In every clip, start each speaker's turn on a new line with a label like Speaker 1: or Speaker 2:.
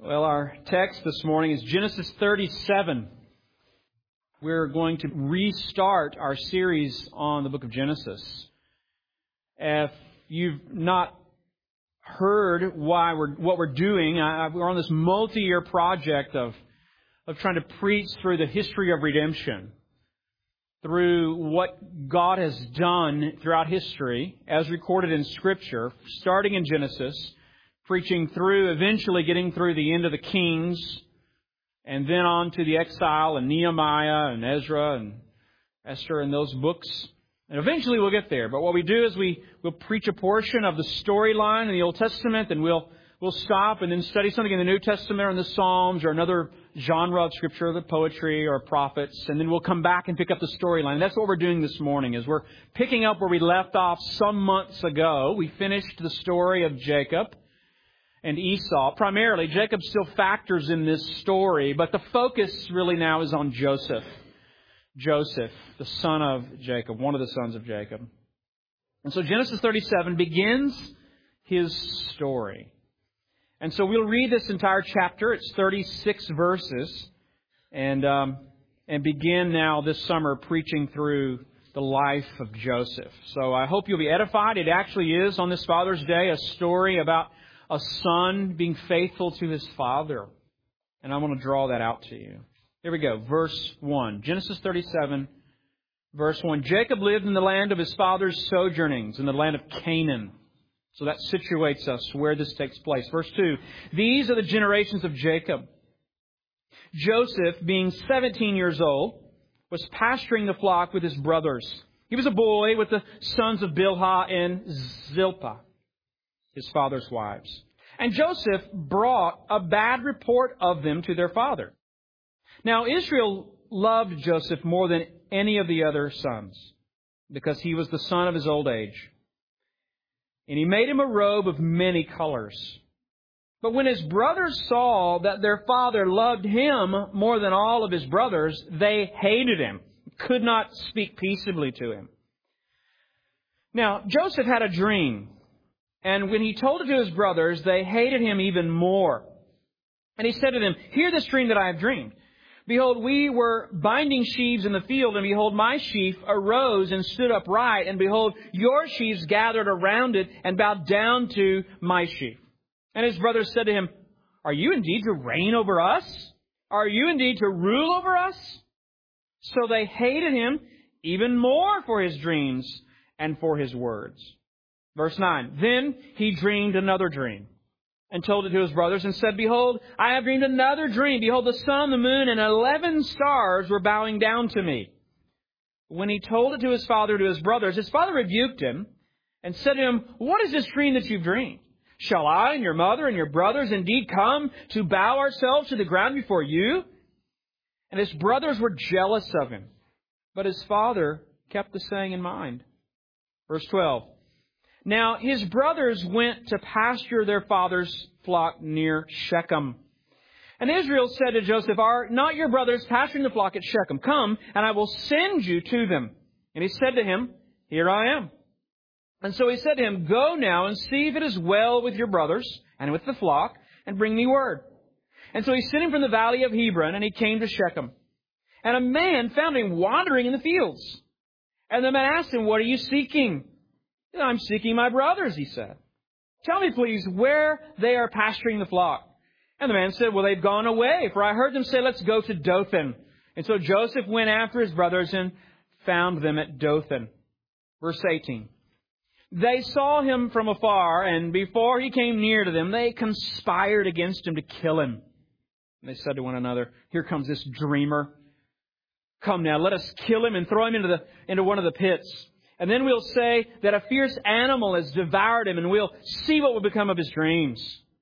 Speaker 1: Well, our text this morning is Genesis 37. We're going to restart our series on the book of Genesis. If you've not heard what we're doing, we're on this multi-year project of trying to preach through the history of redemption, through what God has done throughout history, as recorded in Scripture, starting in Genesis, preaching through, eventually getting through the end of the Kings, and then on to the exile and Nehemiah and Ezra and Esther and those books. And eventually we'll get there. But what we do is we'll preach a portion of the storyline in the Old Testament, and we'll stop and then study something in the New Testament or in the Psalms or another genre of Scripture, the poetry or prophets, and then we'll come back and pick up the storyline. And that's what we're doing this morning, is we're picking up where we left off some months ago. We finished the story of Jacob and Esau. Primarily, Jacob still factors in this story, but the focus really now is on Joseph. Joseph, the son of Jacob, one of the sons of Jacob. And so Genesis 37 begins his story. And so we'll read this entire chapter. It's 36 verses. And begin now this summer preaching through the life of Joseph. So I hope you'll be edified. It actually is, on this Father's Day, a story about a son being faithful to his father. And I want to draw that out to you. Here we go. Verse 1. Genesis 37, verse 1. Jacob lived in the land of his father's sojournings, in the land of Canaan. So that situates us where this takes place. Verse 2. These are the generations of Jacob. Joseph, being 17 years old, was pasturing the flock with his brothers. He was a boy with the sons of Bilhah and Zilpah, his father's wives. And Joseph brought a bad report of them to their father. Now Israel loved Joseph more than any of the other sons, because he was the son of his old age. And he made him a robe of many colors. But when his brothers saw that their father loved him more than all of his brothers, they hated him, could not speak peaceably to him. Now Joseph had a dream. And when he told it to his brothers, they hated him even more. And he said to them, "Hear this dream that I have dreamed. Behold, we were binding sheaves in the field, and behold, my sheaf arose and stood upright, and behold, your sheaves gathered around it and bowed down to my sheaf." And his brothers said to him, "Are you indeed to reign over us? Are you indeed to rule over us?" So they hated him even more for his dreams and for his words. Verse 9, then he dreamed another dream and told it to his brothers and said, "Behold, I have dreamed another dream. Behold, the sun, the moon, and 11 stars were bowing down to me." When he told it to his brothers, his father rebuked him and said to him, "What is this dream that you've dreamed? Shall I and your mother and your brothers indeed come to bow ourselves to the ground before you?" And his brothers were jealous of him, but his father kept the saying in mind. Verse 12. Now his brothers went to pasture their father's flock near Shechem. And Israel said to Joseph, "Are not your brothers pasturing the flock at Shechem? Come, and I will send you to them." And he said to him, "Here I am." And so he said to him, "Go now and see if it is well with your brothers and with the flock, and bring me word." And so he sent him from the valley of Hebron, and he came to Shechem. And a man found him wandering in the fields. And the man asked him, "What are you seeking?" "I'm seeking my brothers," he said. "Tell me, please, where they are pasturing the flock." And the man said, "Well, they've gone away, for I heard them say, 'Let's go to Dothan.'" And so Joseph went after his brothers and found them at Dothan. Verse 18. They saw him from afar, and before he came near to them, they conspired against him to kill him. And they said to one another, "Here comes this dreamer. Come now, let us kill him and throw him into one of the pits. And then we'll say that a fierce animal has devoured him, and we'll see what will become of his dreams."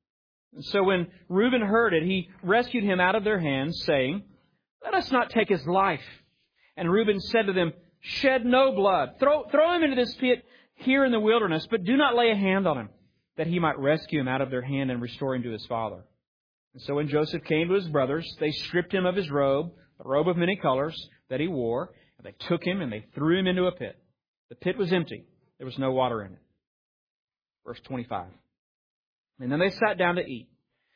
Speaker 1: And so when Reuben heard it, he rescued him out of their hands, saying, "Let us not take his life." And Reuben said to them, "Shed no blood. Throw him into this pit here in the wilderness, but do not lay a hand on him, that he might rescue him out of their hand and restore him to his father." And so when Joseph came to his brothers, they stripped him of his robe, a robe of many colors that he wore, and they took him and they threw him into a pit. The pit was empty. There was no water in it. Verse 25. And then they sat down to eat.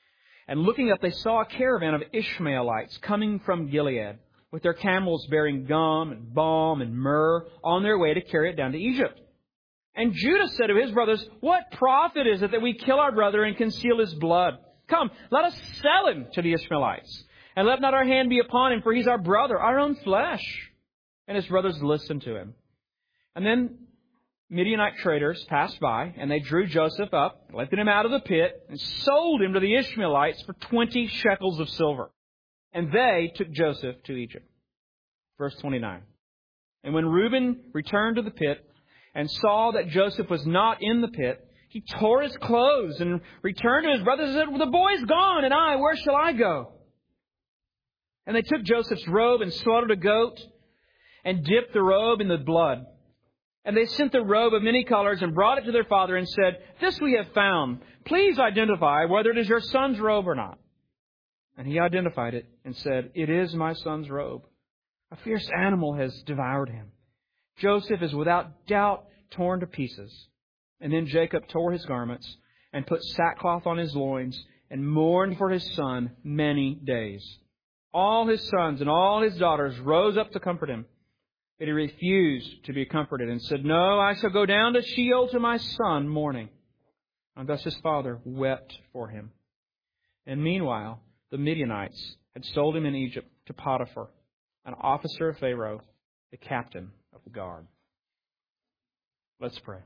Speaker 1: And looking up, they saw a caravan of Ishmaelites coming from Gilead, with their camels bearing gum and balm and myrrh on their way to carry it down to Egypt. And Judah said to his brothers, "What profit is it that we kill our brother and conceal his blood? Come, let us sell him to the Ishmaelites, and let not our hand be upon him, for he's our brother, our own flesh." And his brothers listened to him. And then Midianite traders passed by, and they drew Joseph up, lifted him out of the pit, and sold him to the Ishmaelites for 20 shekels of silver. And they took Joseph to Egypt. Verse 29. And when Reuben returned to the pit and saw that Joseph was not in the pit, he tore his clothes and returned to his brothers and said, "The boy's gone, and where shall I go?" And they took Joseph's robe and slaughtered a goat and dipped the robe in the blood. And they sent the robe of many colors and brought it to their father and said, "This we have found. Please identify whether it is your son's robe or not." And he identified it and said, "It is my son's robe. A fierce animal has devoured him. Joseph is without doubt torn to pieces." And then Jacob tore his garments and put sackcloth on his loins and mourned for his son many days. All his sons and all his daughters rose up to comfort him. But he refused to be comforted and said, "No, I shall go down to Sheol to my son mourning." And thus his father wept for him. And meanwhile, the Midianites had sold him in Egypt to Potiphar, an officer of Pharaoh, the captain of the guard. Let's pray.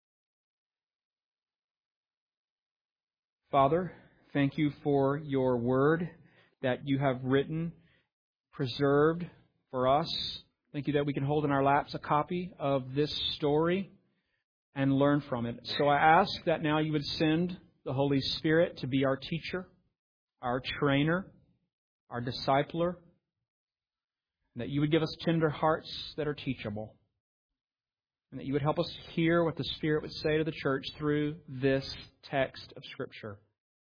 Speaker 1: Father, thank you for your word that you have written, preserved for us. Thank you that we can hold in our laps a copy of this story and learn from it. So I ask that now you would send the Holy Spirit to be our teacher, our trainer, our discipler, and that you would give us tender hearts that are teachable, and that you would help us hear what the Spirit would say to the church through this text of Scripture.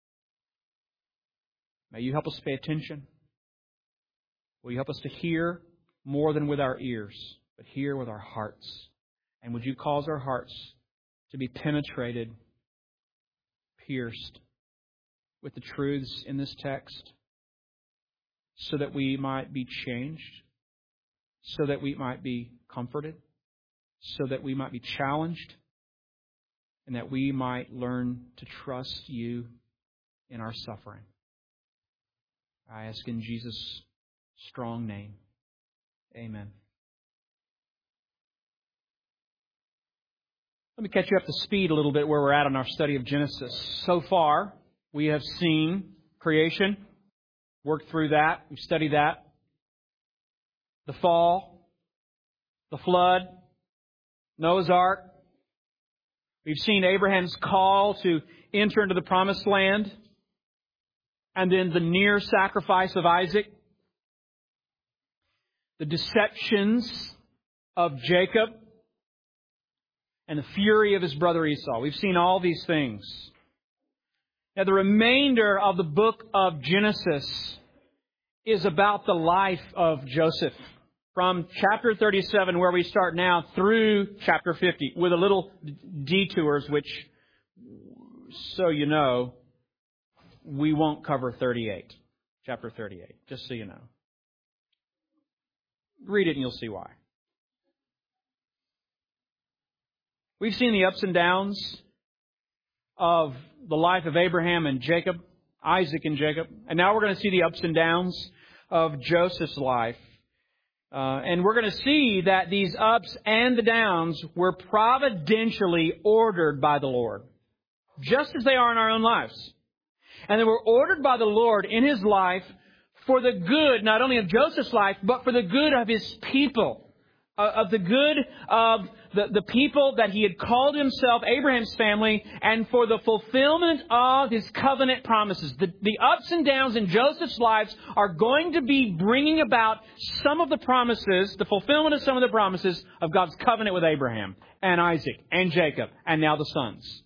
Speaker 1: May you help us pay attention. Will you help us to hear more than with our ears, but hear with our hearts? And would you cause our hearts to be penetrated, pierced with the truths in this text, so that we might be changed, so that we might be comforted, so that we might be challenged, and that we might learn to trust you in our suffering. I ask in Jesus' strong name. Amen. Let me catch you up to speed a little bit where we're at in our study of Genesis. So far, we have seen creation, worked through that, we've studied that. The fall, the flood, Noah's Ark. We've seen Abraham's call to enter into the promised land, and then the near sacrifice of Isaac. The deceptions of Jacob and the fury of his brother Esau. We've seen all these things. Now, the remainder of the book of Genesis is about the life of Joseph. From chapter 37, where we start now, through chapter 50, with a little detours, which, so you know, we won't cover 38. Chapter 38, just so you know. Read it and you'll see why. We've seen the ups and downs of the life of Abraham and Jacob, Isaac and Jacob. And now we're going to see the ups and downs of Joseph's life. And we're going to see that these ups and the downs were providentially ordered by the Lord, just as they are in our own lives. And they were ordered by the Lord in His life for the good, not only of Joseph's life, but for the good of His people, of the good of the people that He had called Himself, Abraham's family, and for the fulfillment of His covenant promises. The ups and downs in Joseph's lives are going to be bringing about some of the promises, the fulfillment of some of the promises of God's covenant with Abraham and Isaac and Jacob and now the sons.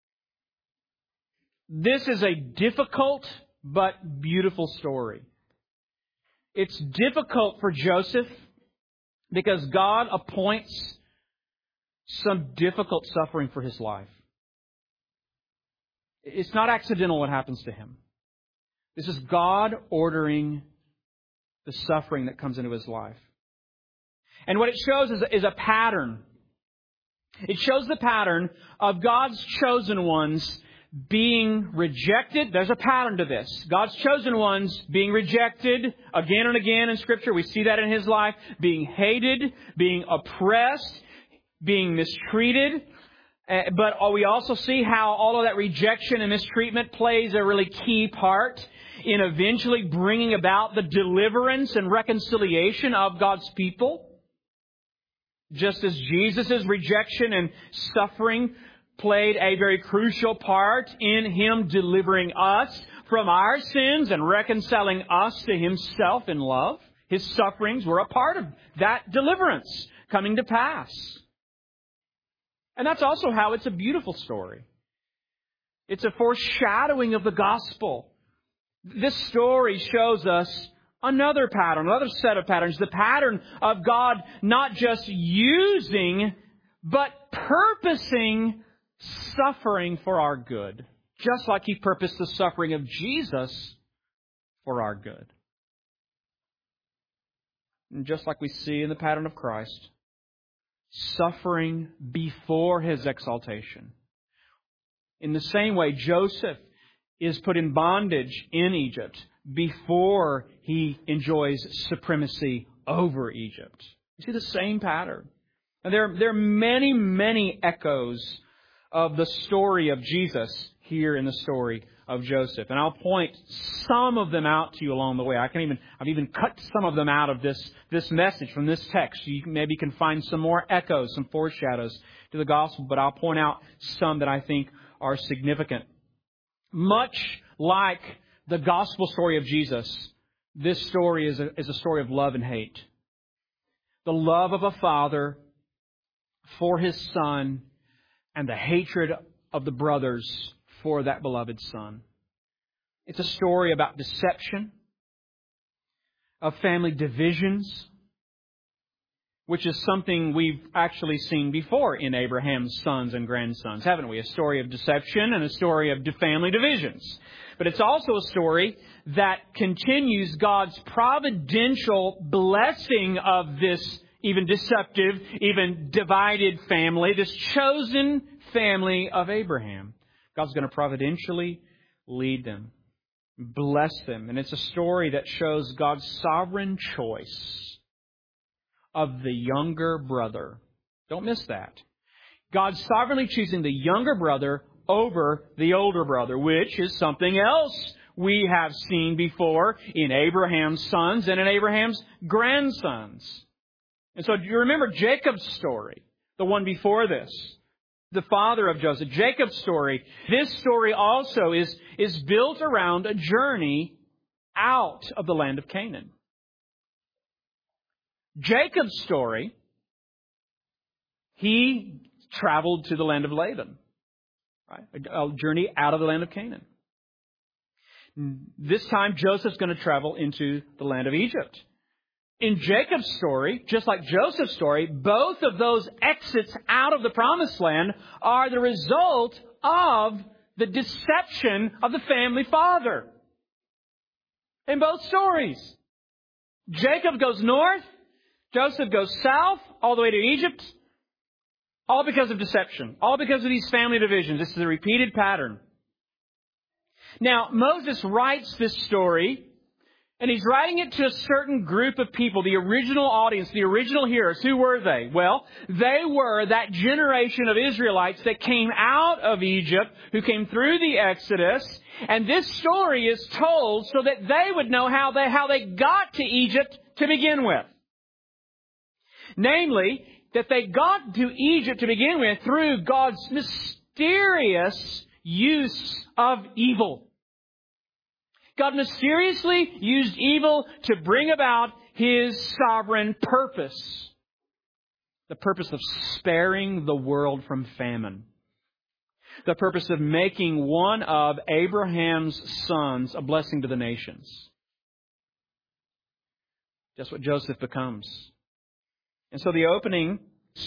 Speaker 1: This is a difficult but beautiful story. It's difficult for Joseph because God appoints some difficult suffering for his life. It's not accidental what happens to him. This is God ordering the suffering that comes into his life. And what it shows is a pattern. It shows the pattern of God's chosen ones being rejected. There's a pattern to this. God's chosen ones being rejected again and again in Scripture. We see that in his life. Being hated, being oppressed, being mistreated. But we also see how all of that rejection and mistreatment plays a really key part in eventually bringing about the deliverance and reconciliation of God's people. Just as Jesus' rejection and suffering played a very crucial part in Him delivering us from our sins and reconciling us to Himself in love, His sufferings were a part of that deliverance coming to pass. And that's also how it's a beautiful story. It's a foreshadowing of the gospel. This story shows us another pattern, another set of patterns. The pattern of God not just using, but purposing suffering for our good. Just like He purposed the suffering of Jesus for our good. And just like we see in the pattern of Christ, suffering before His exaltation. In the same way, Joseph is put in bondage in Egypt before he enjoys supremacy over Egypt. You see the same pattern. And there are many, many echoes of the story of Jesus here in the story of Joseph. And I'll point some of them out to you along the way. I've even cut some of them out of this message from this text. You maybe can find some more echoes, some foreshadows to the gospel, but I'll point out some that I think are significant. Much like the gospel story of Jesus, this story is a story of love and hate. The love of a father for his son and the hatred of the brothers for that beloved son. It's a story about deception, of family divisions, which is something we've actually seen before in Abraham's sons and grandsons, haven't we? A story of deception and a story of family divisions. But it's also a story that continues God's providential blessing of this even deceptive, even divided family, this chosen family of Abraham. God's going to providentially lead them, bless them. And it's a story that shows God's sovereign choice of the younger brother. Don't miss that. God's sovereignly choosing the younger brother over the older brother, which is something else we have seen before in Abraham's sons and in Abraham's grandsons. And so do you remember Jacob's story, the one before this? The father of Joseph, Jacob's story. This story also is built around a journey out of the land of Canaan. Jacob's story, he traveled to the land of Laban, right? A journey out of the land of Canaan. This time, Joseph's going to travel into the land of Egypt. In Jacob's story, just like Joseph's story, both of those exits out of the promised land are the result of the deception of the family father. In both stories, Jacob goes north, Joseph goes south, all the way to Egypt, all because of deception, all because of these family divisions. This is a repeated pattern. Now, Moses writes this story, and he's writing it to a certain group of people, the original audience, the original hearers. Who were they? Well, they were that generation of Israelites that came out of Egypt, who came through the Exodus. And this story is told so that they would know how they got to Egypt to begin with. Namely, that they got to Egypt to begin with through God's mysterious use of evil. God mysteriously used evil to bring about His sovereign purpose. The purpose of sparing the world from famine. The purpose of making one of Abraham's sons a blessing to the nations. Just what Joseph becomes. And so the opening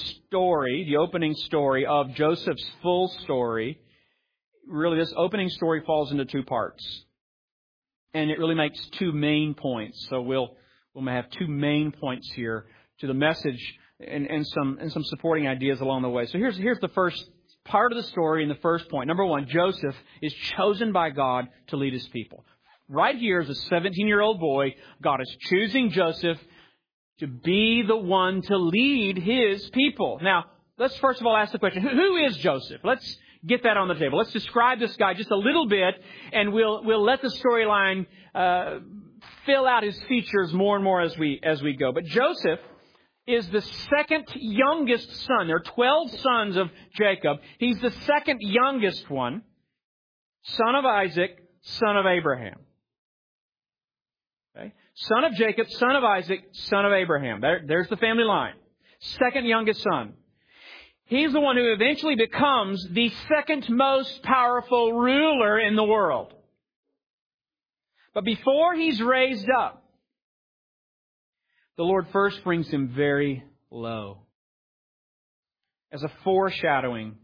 Speaker 1: story of Joseph's full story, really this opening story falls into two parts. And it really makes two main points. So we'll have two main points here to the message and some supporting ideas along the way. So here's the first part of the story and the first point. Number one, Joseph is chosen by God to lead His people. Right here, as a 17-year-old boy, God is choosing Joseph to be the one to lead His people. Now, let's first of all ask the question, who is Joseph? Let's get that on the table. Let's describe this guy just a little bit, and we'll let the storyline fill out his features more and more as we go. But Joseph is the second youngest son. There are 12 sons of Jacob. He's the second youngest one, son of Isaac, son of Abraham. Okay? Son of Jacob, son of Isaac, son of Abraham. There's the family line. Second youngest son. He's the one who eventually becomes the second most powerful ruler in the world. But before he's raised up, the Lord first brings him very low. As a foreshadowing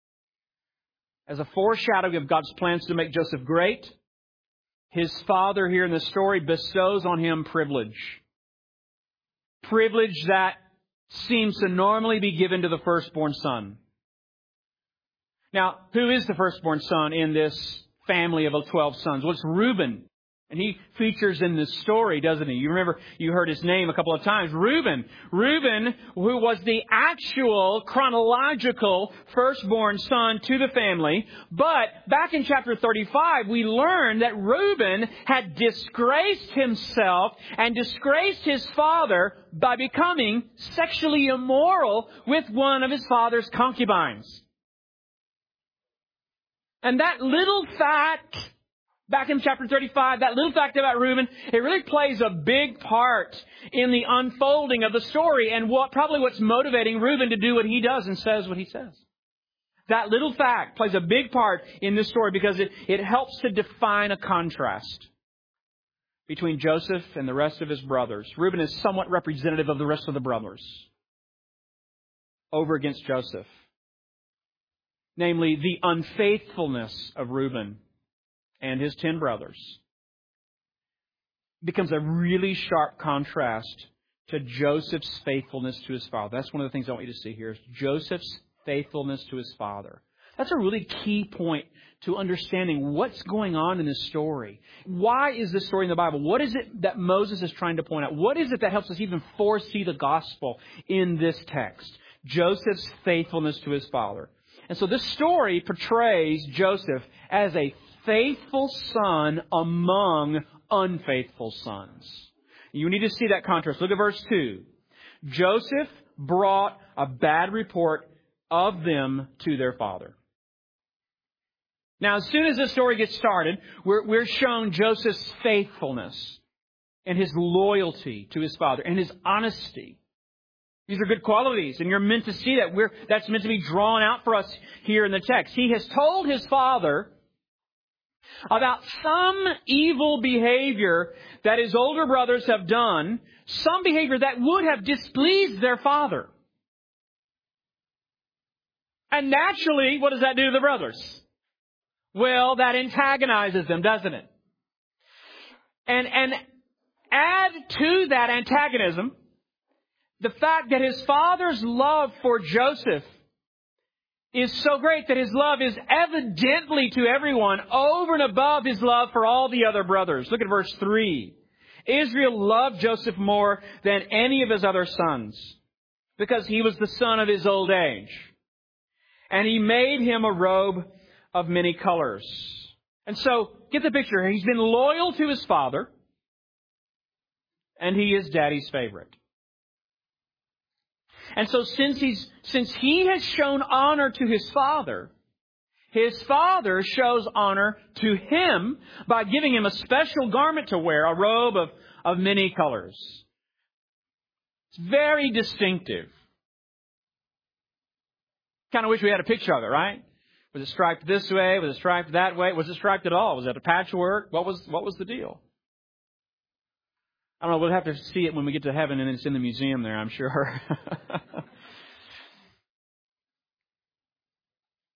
Speaker 1: of God's plans to make Joseph great, his father here in the story bestows on him privilege. Privilege that seems to normally be given to the firstborn son. Now, who is the firstborn son in this family of 12 sons? Well, it's Reuben. And he features in this story, doesn't he? You remember, you heard his name a couple of times. Reuben. Reuben, who was the actual chronological firstborn son to the family. But back in chapter 35, we learn that Reuben had disgraced himself and disgraced his father by becoming sexually immoral with one of his father's concubines. And that little fact, back in chapter 35, that little fact about Reuben, it really plays a big part in the unfolding of the story and what's motivating Reuben to do what he does and says what he says. That little fact plays a big part in this story because it helps to define a contrast between Joseph and the rest of his brothers. Reuben is somewhat representative of the rest of the brothers over against Joseph. Namely, the unfaithfulness of Reuben and his 10 brothers becomes a really sharp contrast to Joseph's faithfulness to his father. That's one of the things I want you to see here, is Joseph's faithfulness to his father. That's a really key point to understanding what's going on in this story. Why is this story in the Bible? What is it that Moses is trying to point out? What is it that helps us even foresee the gospel in this text? Joseph's faithfulness to his father. And so this story portrays Joseph as a faithful son among unfaithful sons. You need to see that contrast. Look at verse 2. Joseph brought a bad report of them to their father. Now, as soon as this story gets started, we're shown Joseph's faithfulness and his loyalty to his father and his honesty. These are good qualities, and you're meant to see that. That's meant to be drawn out for us here in the text. He has told his father about some evil behavior that his older brothers have done, some behavior that would have displeased their father. And naturally, what does that do to the brothers? Well, that antagonizes them, doesn't it? And add to that antagonism the fact that his father's love for Joseph is so great that his love is evidently to everyone over and above his love for all the other brothers. Look at verse 3. Israel loved Joseph more than any of his other sons because he was the son of his old age. And he made him a robe of many colors. And so, get the picture. He's been loyal to his father, and he is Daddy's favorite. And so since he has shown honor to his father shows honor to him by giving him a special garment to wear, a robe of many colors. It's very distinctive. Kind of wish we had a picture of it, right? Was it striped this way? Was it striped that way? Was it striped at all? Was it a patchwork? What was the deal? I don't know. We'll have to see it when we get to heaven, and it's in the museum there, I'm sure.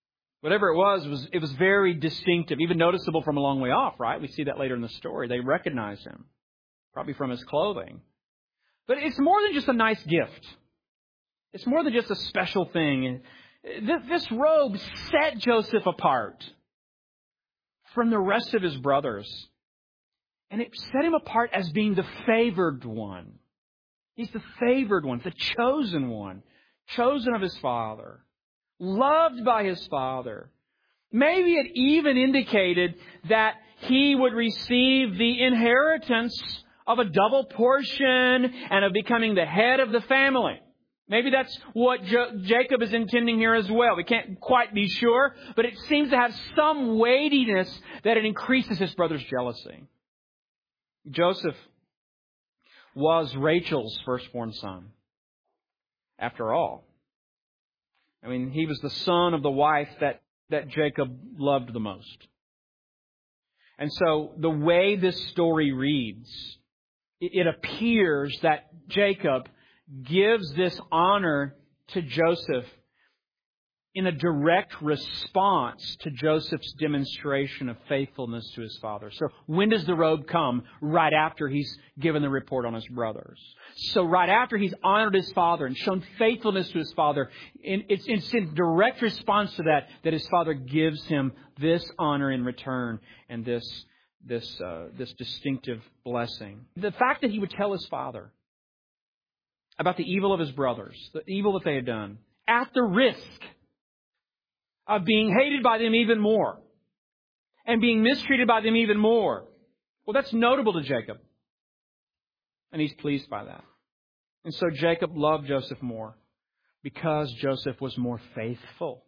Speaker 1: Whatever it was very distinctive, even noticeable from a long way off, right? We see that later in the story. They recognize him, probably from his clothing. But it's more than just a nice gift. It's more than just a special thing. This robe set Joseph apart from the rest of his brothers. And it set him apart as being the favored one. He's the favored one, the chosen one, chosen of his father, loved by his father. Maybe it even indicated that he would receive the inheritance of a double portion and of becoming the head of the family. Maybe that's what Jacob is intending here as well. We can't quite be sure, but it seems to have some weightiness that it increases his brother's jealousy. Joseph was Rachel's firstborn son. After all, I mean, he was the son of the wife that Jacob loved the most. And so the way this story reads, it appears that Jacob gives this honor to Joseph in a direct response to Joseph's demonstration of faithfulness to his father. So when does the robe come? Right after he's given the report on his brothers. So right after he's honored his father and shown faithfulness to his father, it's in direct response to that his father gives him this honor in return and this distinctive blessing. The fact that he would tell his father about the evil of his brothers, the evil that they had done, at the risk of being hated by them even more and being mistreated by them even more. Well, that's notable to Jacob. And he's pleased by that. And so Jacob loved Joseph more because Joseph was more faithful.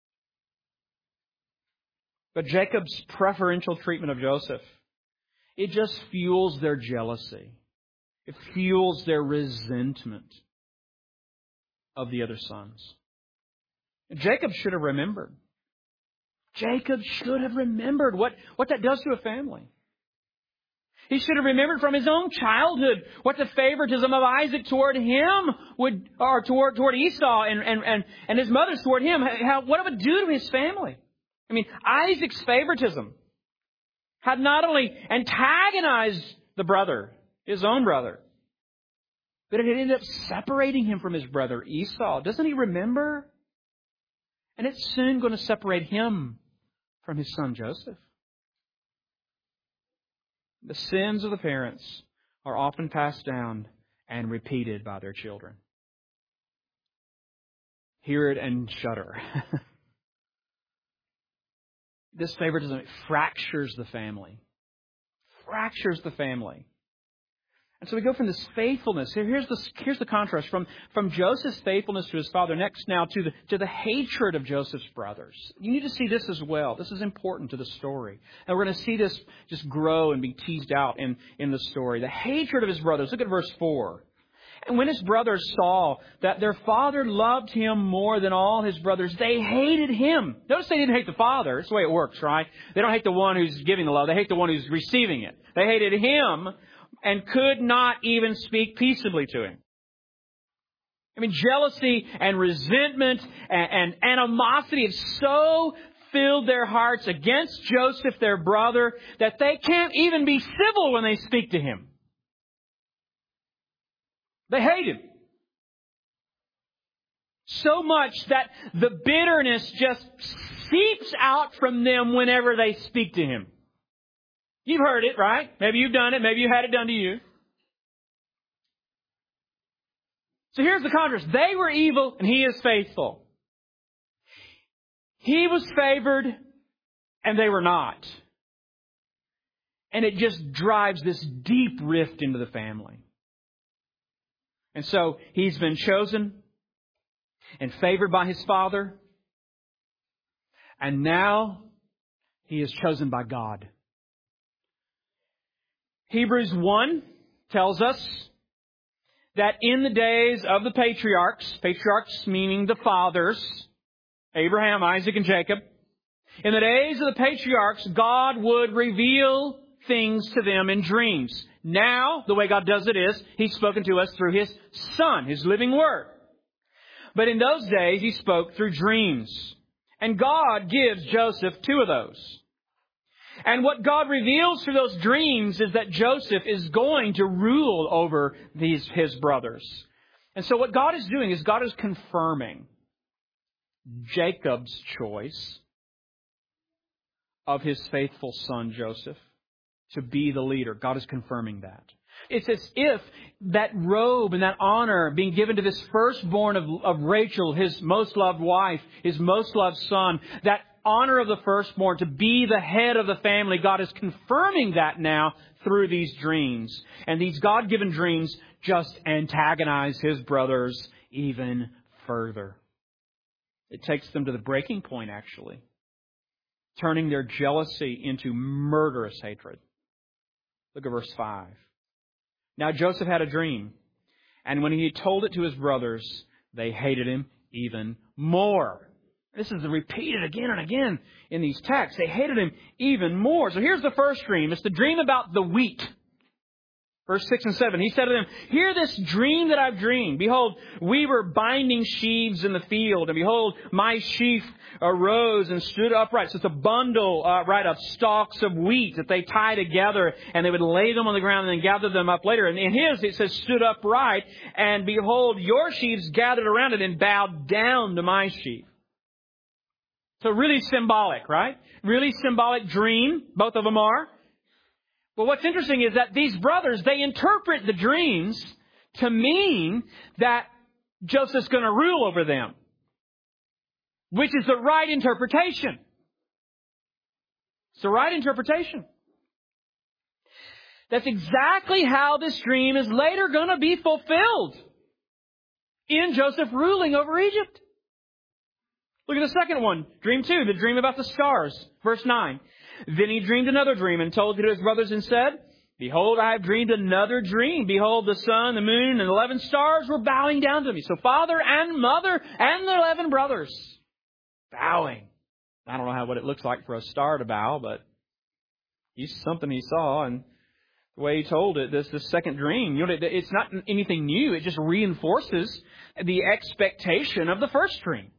Speaker 1: But Jacob's preferential treatment of Joseph, it just fuels their jealousy. It fuels their resentment of the other sons. Jacob should have remembered. Jacob should have remembered what that does to a family. He should have remembered from his own childhood what the favoritism of Isaac toward him would, or toward Esau and his mother's toward him, what it would do to his family. I mean, Isaac's favoritism had not only antagonized the brother, his own brother, but it had ended up separating him from his brother Esau. Doesn't he remember? And it's soon going to separate him from his son Joseph. The sins of the parents are often passed down and repeated by their children. Hear it and shudder. This favoritism fractures the family. Fractures the family. And so we go from this faithfulness. Here's the contrast from Joseph's faithfulness to his father. Next now to the hatred of Joseph's brothers. You need to see this as well. This is important to the story. And we're going to see this just grow and be teased out in the story. The hatred of his brothers. Look at verse 4. And when his brothers saw that their father loved him more than all his brothers, they hated him. Notice they didn't hate the father. That's the way it works, right? They don't hate the one who's giving the love. They hate the one who's receiving it. They hated him and could not even speak peaceably to him. I mean, jealousy and resentment and animosity have so filled their hearts against Joseph, their brother, that they can't even be civil when they speak to him. They hate him. So much that the bitterness just seeps out from them whenever they speak to him. You've heard it, right? Maybe you've done it. Maybe you had it done to you. So here's the contrast. They were evil and he is faithful. He was favored and they were not. And it just drives this deep rift into the family. And so he's been chosen and favored by his father. And now he is chosen by God. Hebrews 1 tells us that in the days of the patriarchs meaning the fathers, Abraham, Isaac, and Jacob, in the days of the patriarchs, God would reveal things to them in dreams. Now, the way God does it is, He's spoken to us through His Son, His living Word. But in those days, He spoke through dreams. And God gives Joseph 2 of those. And what God reveals through those dreams is that Joseph is going to rule over his brothers. And so what God is doing is God is confirming Jacob's choice of his faithful son Joseph to be the leader. God is confirming that. It's as if that robe and that honor being given to this firstborn of Rachel, his most loved wife, his most loved son, that honor of the firstborn to be the head of the family, God is confirming that now through these dreams. And these God-given dreams just antagonize his brothers even further. It takes them to the breaking point, actually, turning their jealousy into murderous hatred. Look at verse 5. Now Joseph had a dream, and when he told it to his brothers, they hated him even more. This is repeated again and again in these texts. They hated him even more. So here's the first dream. It's the dream about the wheat. Verse 6 and 7, he said to them, "Hear this dream that I've dreamed. Behold, we were binding sheaves in the field, and behold, my sheaf arose and stood upright." So it's a bundle, of stalks of wheat that they tie together, and they would lay them on the ground and then gather them up later. And in his, it says, stood upright, and behold, your sheaves gathered around it and bowed down to my sheaf. So really symbolic, right? Really symbolic dream, both of them are. Well, what's interesting is that these brothers, they interpret the dreams to mean that Joseph's going to rule over them, which is the right interpretation. It's the right interpretation. That's exactly how this dream is later going to be fulfilled in Joseph ruling over Egypt. Look at the second one, dream 2, the dream about the stars. Verse 9. Then he dreamed another dream and told it to his brothers and said, "Behold, I have dreamed another dream. Behold, the sun, the moon, and 11 stars were bowing down to me." So father and mother and the 11 brothers bowing. I don't know what it looks like for a star to bow, but it's something he saw. And the way he told it, this second dream, it's not anything new. It just reinforces the expectation of the first dream.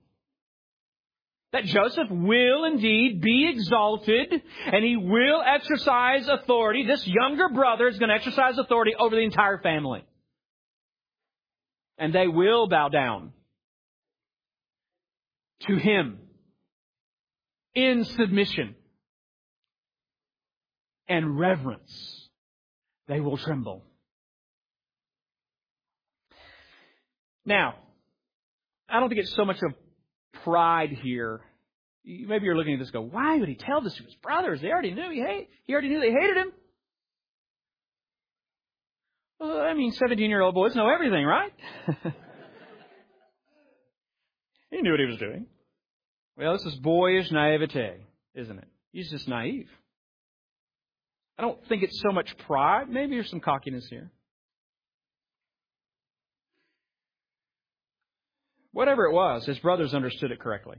Speaker 1: That Joseph will indeed be exalted, and he will exercise authority. This younger brother is going to exercise authority over the entire family. And they will bow down to him in submission and reverence. They will tremble. Now, I don't think it's so much of pride here. Maybe you're looking at this and go, why would he tell this to his brothers? They already knew he already knew they hated him. Well, 17-year-old boys know everything, right? He knew what he was doing. Well, this is boyish naivete, isn't it? He's just naive. I don't think it's so much pride. Maybe there's some cockiness here. Whatever it was, his brothers understood it correctly.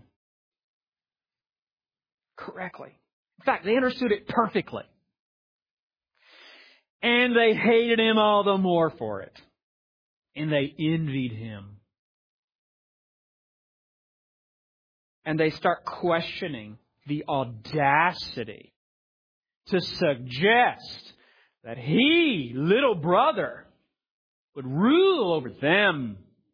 Speaker 1: Correctly. In fact, they understood it perfectly. And they hated him all the more for it. And they envied him. And they start questioning the audacity to suggest that he, little brother, would rule over them.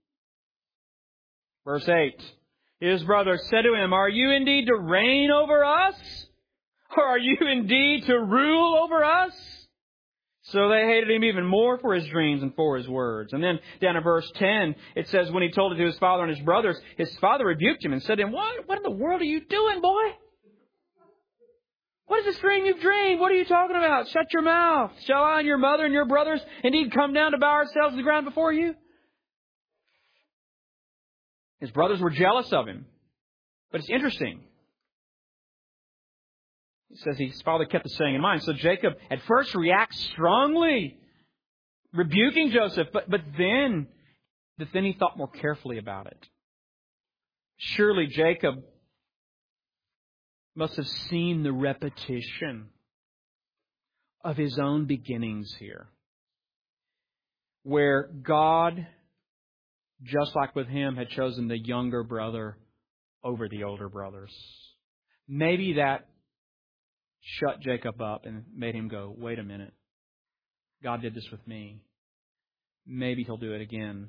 Speaker 1: Verse 8, his brothers said to him, "Are you indeed to reign over us? Or are you indeed to rule over us?" So they hated him even more for his dreams and for his words. And then down in verse 10, it says, when he told it to his father and his brothers, his father rebuked him and said to him, What in the world are you doing, boy? What is this dream you've dreamed? What are you talking about? Shut your mouth. Shall I and your mother and your brothers indeed come down to bow ourselves to the ground before you? His brothers were jealous of him. But it's interesting. He says his father kept the saying in mind. So Jacob at first reacts strongly, rebuking Joseph. But then he thought more carefully about it. Surely Jacob must have seen the repetition of his own beginnings here, where God, just like with him, had chosen the younger brother over the older brothers. Maybe that shut Jacob up and made him go, wait a minute. God did this with me. Maybe He'll do it again.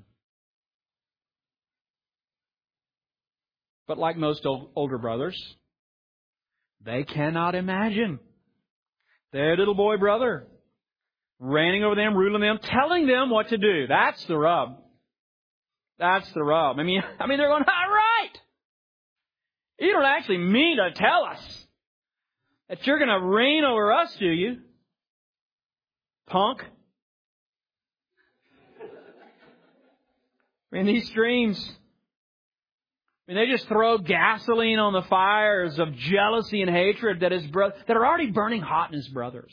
Speaker 1: But like most older brothers, they cannot imagine their little boy brother reigning over them, ruling them, telling them what to do. That's the rub. That's the rub. I mean, they're going, all right. You don't actually mean to tell us that you're going to reign over us, do you? Punk. I mean, these dreams, they just throw gasoline on the fires of jealousy and hatred that are already burning hot in his brothers.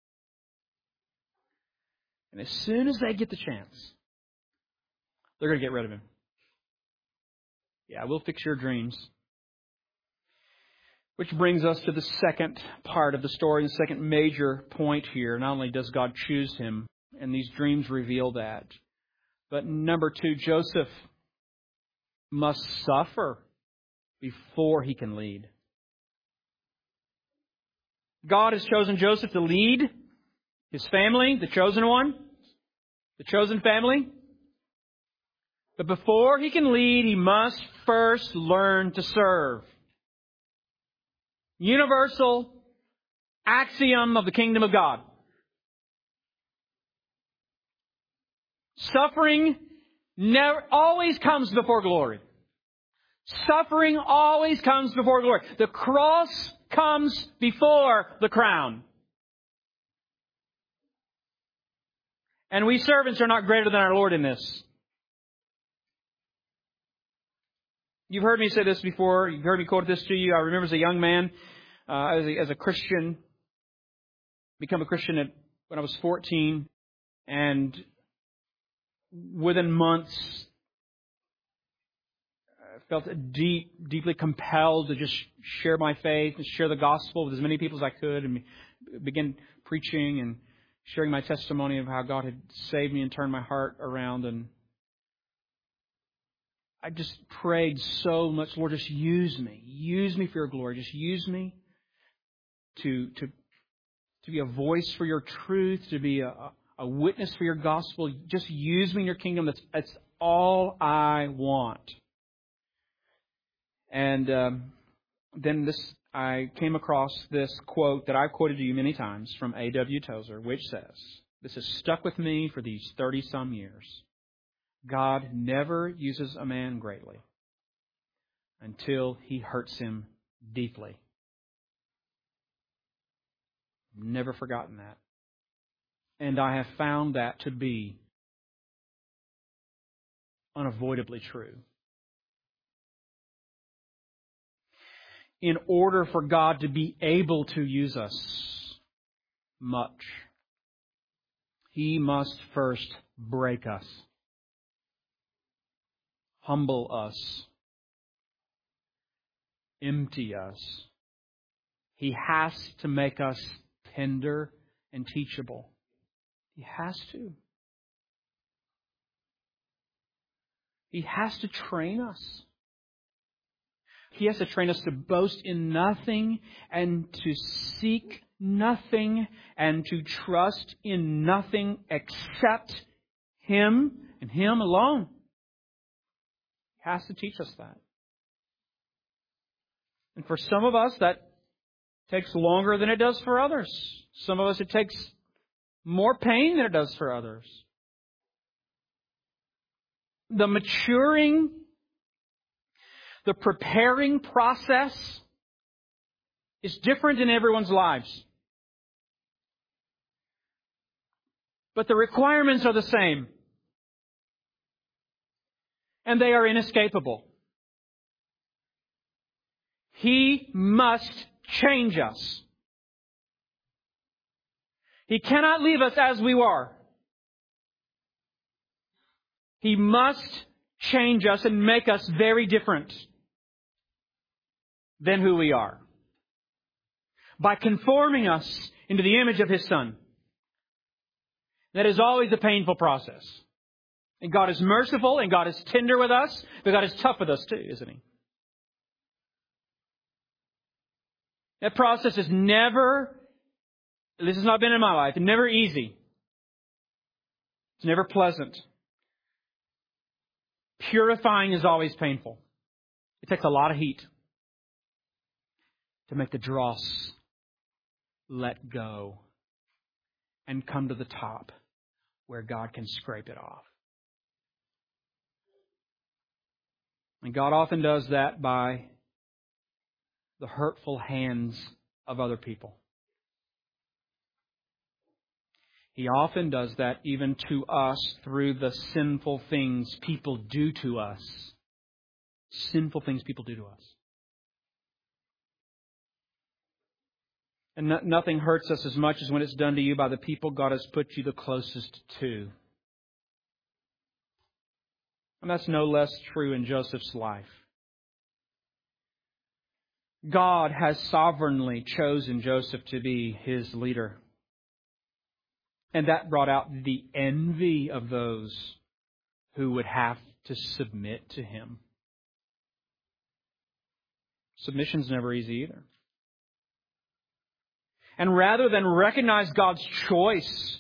Speaker 1: And as soon as they get the chance, they're going to get rid of him. Yeah, we'll fix your dreams. Which brings us to the second part of the story, the second major point here. Not only does God choose him, and these dreams reveal that, but number two, Joseph must suffer before he can lead. God has chosen Joseph to lead his family, the chosen one, the chosen family. But before he can lead, he must first learn to serve. Universal axiom of the kingdom of God. Suffering always comes before glory. Suffering always comes before glory. The cross comes before the crown. And we servants are not greater than our Lord in this. You've heard me say this before. You've heard me quote this to you. I remember as a young man, as a Christian, become a Christian when I was 14. And within months, I felt deeply compelled to just share my faith and share the gospel with as many people as I could, and begin preaching and sharing my testimony of how God had saved me and turned my heart around. And I just prayed so much, Lord, just use me. Use me for your glory. Just use me to be a voice for your truth, to be a witness for your gospel. Just use me in your kingdom. That's all I want. And then I came across this quote that I've quoted to you many times from A.W. Tozer, which says, this has stuck with me for these 30-some years. God never uses a man greatly until he hurts him deeply. Never forgotten that. And I have found that to be unavoidably true. In order for God to be able to use us much, He must first break us, humble us, empty us. He has to make us tender and teachable. He has to. He has to train us. He has to train us to boast in nothing and to seek nothing and to trust in nothing except Him and Him alone. He has to teach us that. And for some of us, that takes longer than it does for others. Some of us, it takes more pain than it does for others. The maturing, the preparing process is different in everyone's lives. But the requirements are the same. And they are inescapable. He must change us. He cannot leave us as we are. He must change us and make us very different than who we are, by conforming us into the image of His Son. That is always a painful process. And God is merciful and God is tender with us, but God is tough with us too, isn't He? That process is never, this has not been in my life, never easy. It's never pleasant. Purifying is always painful. It takes a lot of heat to make the dross let go and come to the top where God can scrape it off. And God often does that by the hurtful hands of other people. He often does that even to us through the sinful things people do to us. Sinful things people do to us. And nothing hurts us as much as when it's done to you by the people God has put you the closest to. And that's no less true in Joseph's life. God has sovereignly chosen Joseph to be his leader. And that brought out the envy of those who would have to submit to him. Submission's never easy either. And rather than recognize God's choice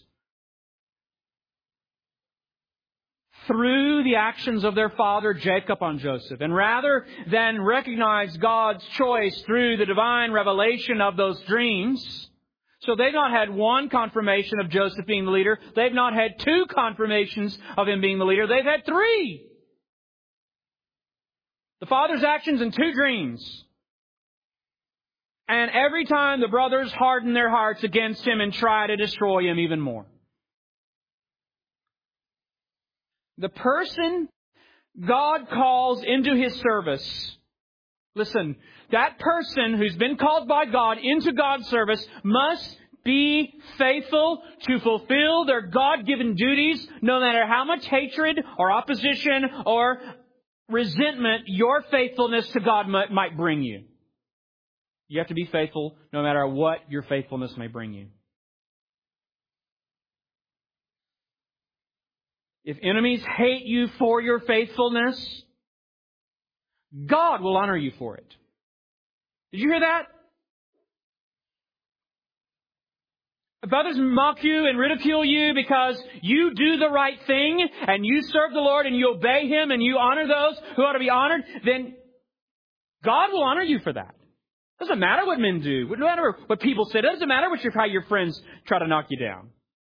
Speaker 1: through the actions of their father Jacob on Joseph, and rather than recognize God's choice through the divine revelation of those dreams, so they've not had one confirmation of Joseph being the leader. They've not had two confirmations of him being the leader. They've had three. The father's actions and two dreams. And every time the brothers harden their hearts against him and try to destroy him even more. The person God calls into His service, listen, that person who's been called by God into God's service must be faithful to fulfill their God-given duties, no matter how much hatred or opposition or resentment your faithfulness to God might bring you. You have to be faithful no matter what your faithfulness may bring you. If enemies hate you for your faithfulness, God will honor you for it. Did you hear that? If others mock you and ridicule you because you do the right thing and you serve the Lord and you obey Him and you honor those who ought to be honored, then God will honor you for that. It doesn't matter what men do. It doesn't matter what people say. It doesn't matter how your friends try to knock you down.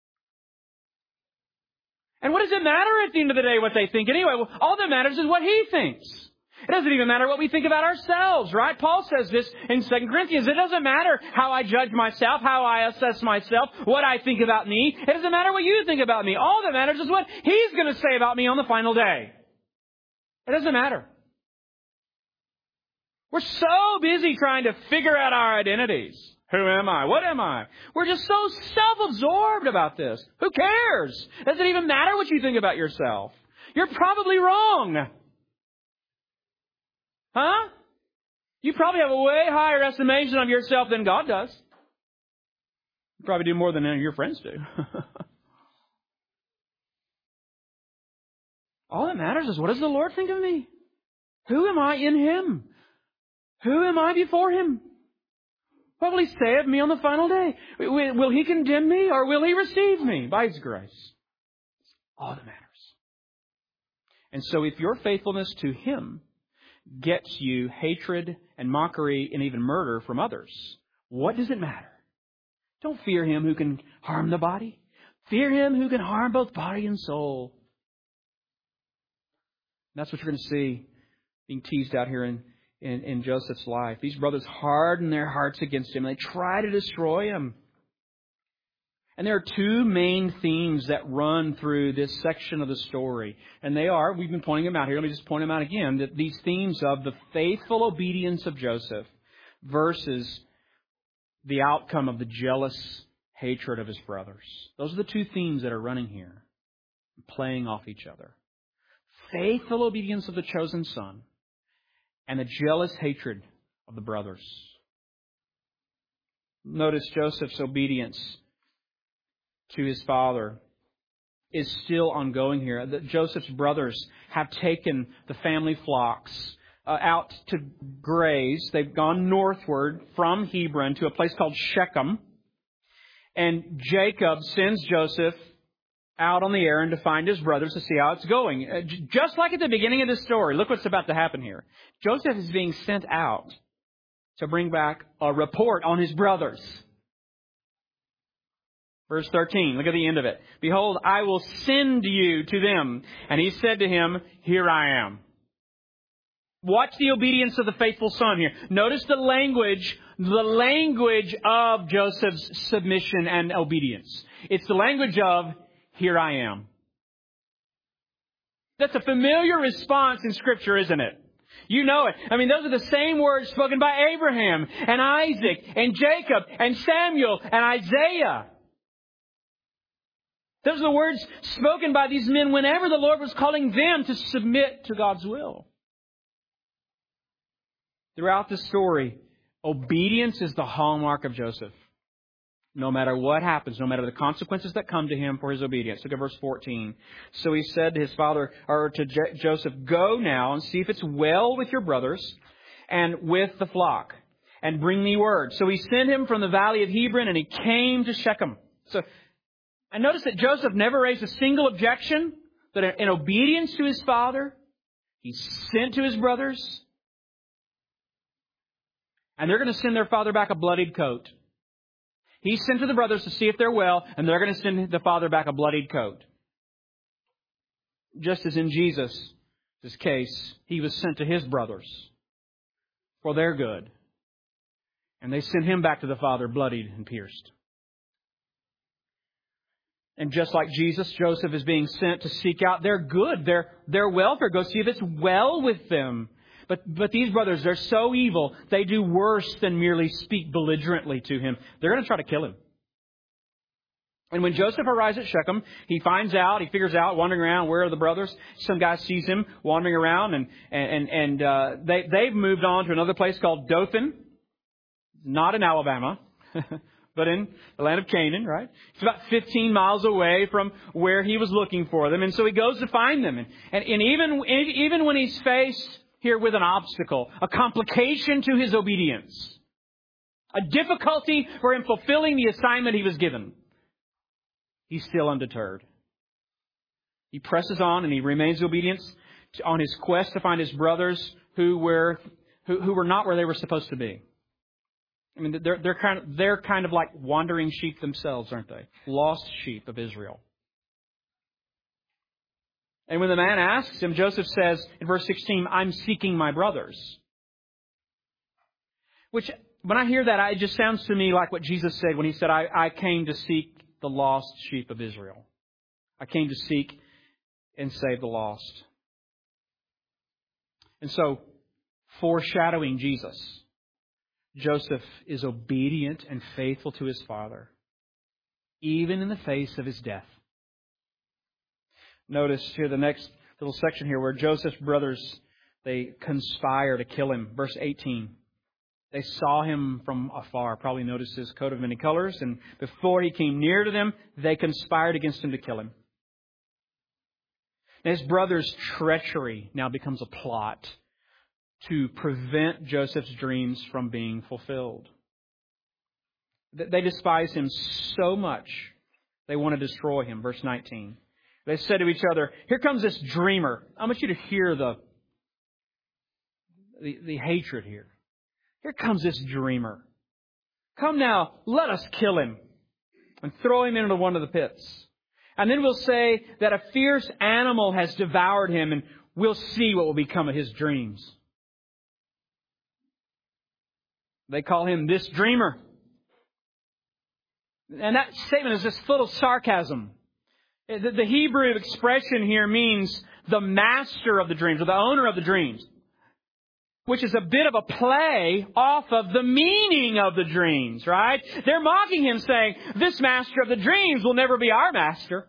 Speaker 1: And what does it matter at the end of the day what they think anyway? Well, all that matters is what He thinks. It doesn't even matter what we think about ourselves, right? Paul says this in 2 Corinthians. It doesn't matter how I judge myself, how I assess myself, what I think about me. It doesn't matter what you think about me. All that matters is what He's going to say about me on the final day. It doesn't matter. We're so busy trying to figure out our identities. Who am I? What am I? We're just so self-absorbed about this. Who cares? Does it even matter what you think about yourself? You're probably wrong. Huh? You probably have a way higher estimation of yourself than God does. You probably do more than any of your friends do. All that matters is, what does the Lord think of me? Who am I in Him? Who am I before Him? What will He say of me on the final day? Will He condemn me or will He receive me by His grace? All that matters. And so if your faithfulness to Him gets you hatred and mockery and even murder from others, what does it matter? Don't fear him who can harm the body. Fear Him who can harm both body and soul. And that's what you're going to see being teased out here in Joseph's life. These brothers harden their hearts against him. They try to destroy him. And there are two main themes that run through this section of the story. And they are, we've been pointing them out here, let me just point them out again, that these themes of the faithful obedience of Joseph versus the outcome of the jealous hatred of his brothers. Those are the two themes that are running here, playing off each other. Faithful obedience of the chosen son and the jealous hatred of the brothers. Notice Joseph's obedience to his father is still ongoing here. Joseph's brothers have taken the family flocks out to graze. They've gone northward from Hebron to a place called Shechem. And Jacob sends Joseph out on the errand to find his brothers to see how it's going. Just like at the beginning of this story, look what's about to happen here. Joseph is being sent out to bring back a report on his brothers. Verse 13, look at the end of it. Behold, I will send you to them. And he said to him, here I am. Watch the obedience of the faithful son here. Notice the language of Joseph's submission and obedience. It's the language of, here I am. That's a familiar response in Scripture, isn't it? You know it. I mean, those are the same words spoken by Abraham and Isaac and Jacob and Samuel and Isaiah. Those are the words spoken by these men whenever the Lord was calling them to submit to God's will. Throughout the story, obedience is the hallmark of Joseph. No matter what happens, no matter the consequences that come to him for his obedience. Look at verse 14. So he said to his father, or to Joseph, go now and see if it's well with your brothers and with the flock, and bring me word. So he sent him from the valley of Hebron, and he came to Shechem. So I notice that Joseph never raised a single objection, but in obedience to his father, he sent to his brothers. And they're going to send their father back a bloodied coat. He sent to the brothers to see if they're well, and they're going to send the father back a bloodied coat. Just as in Jesus' case, he was sent to his brothers for their good. And they sent him back to the father bloodied and pierced. And just like Jesus, Joseph is being sent to seek out their good, their welfare. Go see if it's well with them. But these brothers, they're so evil, they do worse than merely speak belligerently to him. They're going to try to kill him. And when Joseph arrives at Shechem, he figures out, wandering around, where are the brothers? Some guy sees him wandering around, and they've moved on to another place called Dothan, not in Alabama, but in the land of Canaan, right? It's about 15 miles away from where he was looking for them. And so he goes to find them. And even when he's faced here with an obstacle, a complication to his obedience, a difficulty for him fulfilling the assignment he was given, he's still undeterred. He presses on and he remains obedient on his quest to find his brothers who were not where they were supposed to be. I mean, they're kind of like wandering sheep themselves, aren't they? Lost sheep of Israel. And when the man asks him, Joseph says in verse 16, I'm seeking my brothers. Which, when I hear that, it just sounds to me like what Jesus said when He said, I came to seek the lost sheep of Israel. I came to seek and save the lost. And so, foreshadowing Jesus, Joseph is obedient and faithful to his father, even in the face of his death. Notice here the next little section here where Joseph's brothers, they conspire to kill him. Verse 18. They saw him from afar, probably noticed his coat of many colors, and before he came near to them, they conspired against him to kill him. And his brother's treachery now becomes a plot to prevent Joseph's dreams from being fulfilled. They despise him so much, they want to destroy him. Verse 19. They said to each other, here comes this dreamer. I want you to hear the hatred here. Here comes this dreamer. Come now, let us kill him and throw him into one of the pits. And then we'll say that a fierce animal has devoured him, and we'll see what will become of his dreams. They call him this dreamer. And that statement is just full of sarcasm. The Hebrew expression here means the master of the dreams, or the owner of the dreams, which is a bit of a play off of the meaning of the dreams, right? They're mocking him, saying, this master of the dreams will never be our master.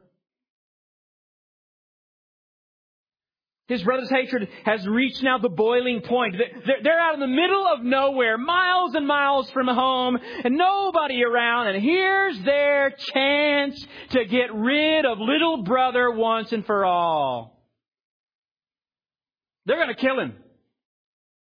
Speaker 1: His brother's hatred has reached now the boiling point. They're out in the middle of nowhere, miles and miles from home, and nobody around. And here's their chance to get rid of little brother once and for all. They're going to kill him.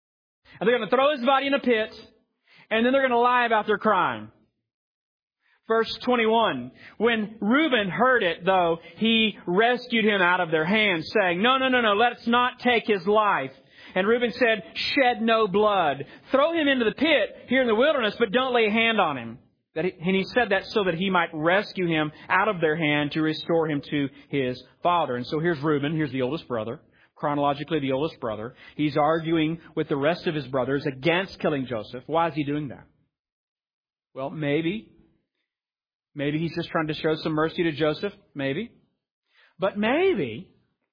Speaker 1: And they're going to throw his body in a pit. And then they're going to lie about their crime. Verse 21, when Reuben heard it, though, he rescued him out of their hands, saying, No, let's not take his life. And Reuben said, Shed no blood. Throw him into the pit here in the wilderness, but don't lay a hand on him. And he said that so that he might rescue him out of their hand to restore him to his father. And so here's Reuben, here's the oldest brother, chronologically the oldest brother. He's arguing with the rest of his brothers against killing Joseph. Why is he doing that? Well, maybe he's just trying to show some mercy to Joseph. Maybe. But maybe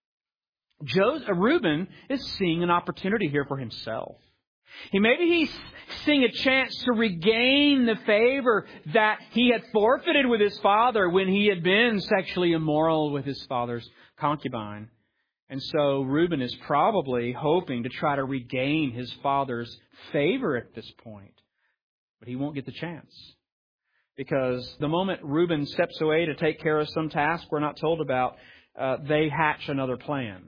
Speaker 1: Reuben is seeing an opportunity here for himself. Maybe he's seeing a chance to regain the favor that he had forfeited with his father when he had been sexually immoral with his father's concubine. And so Reuben is probably hoping to try to regain his father's favor at this point. But he won't get the chance. Because the moment Reuben steps away to take care of some task we're not told about, they hatch another plan.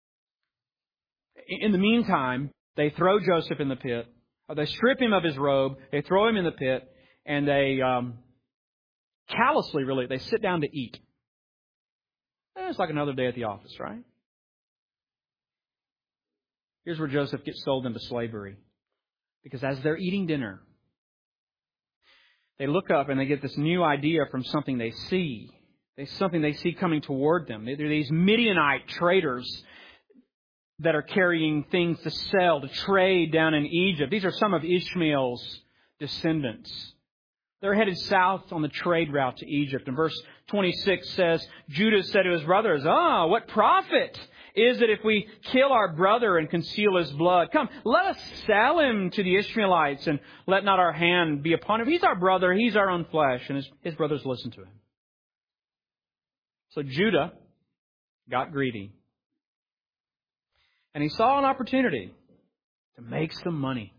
Speaker 1: In the meantime, they throw Joseph in the pit. They strip him of his robe. They throw him in the pit. And they callously, really, they sit down to eat. It's like another day at the office, right? Here's where Joseph gets sold into slavery. Because as they're eating dinner, they look up and they get this new idea from something they see. Something they see coming toward them. They're these Midianite traders that are carrying things to sell, to trade down in Egypt. These are some of Ishmael's descendants. They're headed south on the trade route to Egypt. And verse 26 says, Judah said to his brothers, what profit is it if we kill our brother and conceal his blood? Come, let us sell him to the Ishmaelites and let not our hand be upon him. He's our brother. He's our own flesh. And his brothers listened to him. So Judah got greedy. And he saw an opportunity to make some money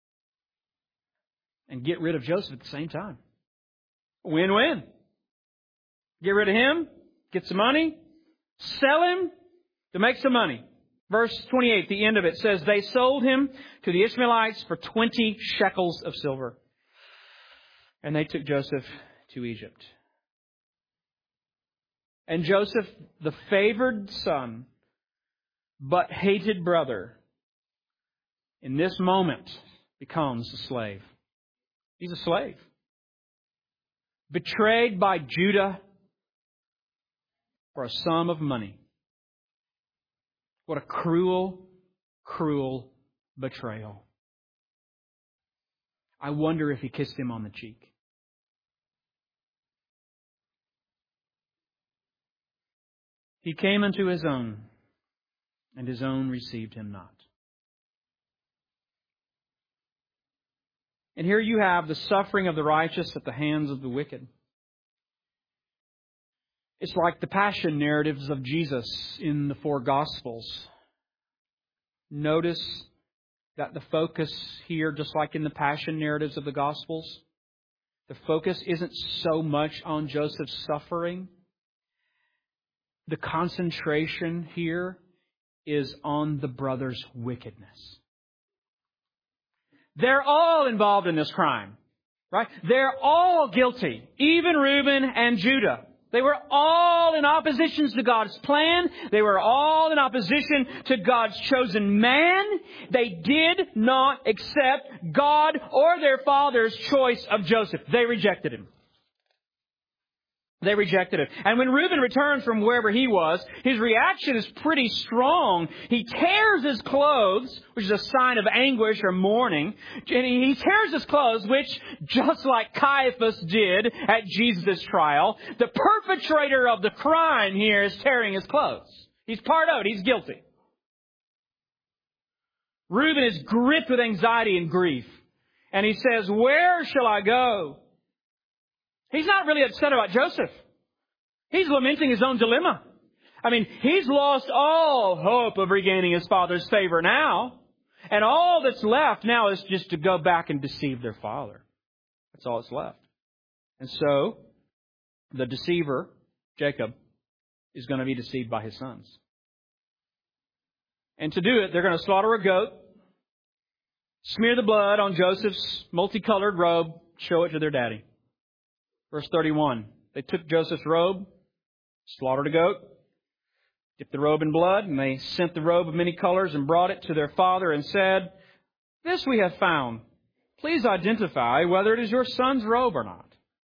Speaker 1: and get rid of Joseph at the same time. Win-win. Get rid of him, get some money, sell him to make some money. Verse 28, the end of it says, they sold him to the Ishmaelites for 20 shekels of silver. And they took Joseph to Egypt. And Joseph, the favored son, but hated brother, in this moment becomes a slave. He's a slave. Betrayed by Judah for a sum of money. What a cruel, cruel betrayal. I wonder if he kissed him on the cheek. He came unto his own, and his own received him not. And here you have the suffering of the righteous at the hands of the wicked. It's like the passion narratives of Jesus in the four Gospels. Notice that the focus here, just like in the passion narratives of the Gospels, the focus isn't so much on Joseph's suffering. The concentration here is on the brothers' wickedness. They're all involved in this crime, right? They're all guilty, even Reuben and Judah. They were all in opposition to God's plan. They were all in opposition to God's chosen man. They did not accept God or their father's choice of Joseph. They rejected him. They rejected it. And when Reuben returns from wherever he was, his reaction is pretty strong. He tears his clothes, which is a sign of anguish or mourning. And he tears his clothes, which, just like Caiaphas did at Jesus' trial, the perpetrator of the crime here is tearing his clothes. He's part of it. He's guilty. Reuben is gripped with anxiety and grief. And he says, "Where shall I go?" He's not really upset about Joseph. He's lamenting his own dilemma. I mean, he's lost all hope of regaining his father's favor now. And all that's left now is just to go back and deceive their father. That's all that's left. And so, the deceiver, Jacob, is going to be deceived by his sons. And to do it, they're going to slaughter a goat, smear the blood on Joseph's multicolored robe, show it to their daddy. Verse 31, they took Joseph's robe, slaughtered a goat, dipped the robe in blood, and they sent the robe of many colors and brought it to their father and said, "This we have found. Please identify whether it is your son's robe or not."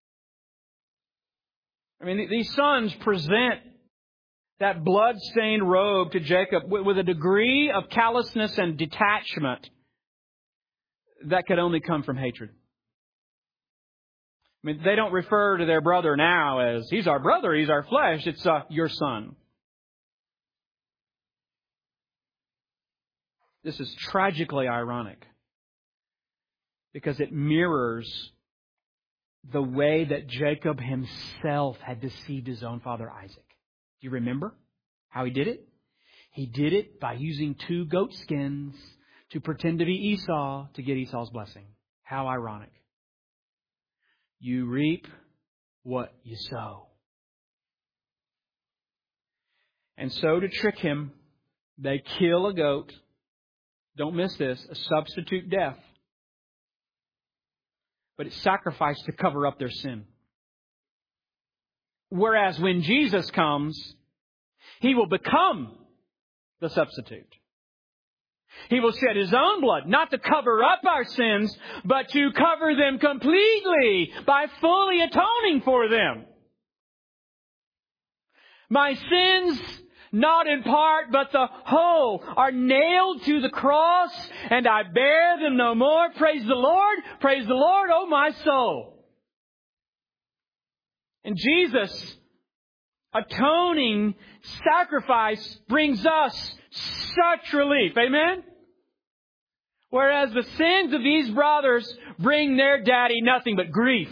Speaker 1: I mean, these sons present that blood-stained robe to Jacob with a degree of callousness and detachment that could only come from hatred. I mean, they don't refer to their brother now as, "He's our brother, he's our flesh." It's your son. This is tragically ironic because it mirrors the way that Jacob himself had deceived his own father Isaac. Do you remember how he did it? He did it by using 2 goat skins to pretend to be Esau to get Esau's blessing. How ironic. You reap what you sow. And so to trick him, they kill a goat. Don't miss this, a substitute death. But it's sacrificed to cover up their sin. Whereas when Jesus comes, He will become the substitute. He will shed His own blood, not to cover up our sins, but to cover them completely by fully atoning for them. My sins, not in part, but the whole, are nailed to the cross, and I bear them no more. Praise the Lord, O my soul. And Jesus' atoning sacrifice brings us such relief. Amen? Whereas the sins of these brothers bring their daddy nothing but grief.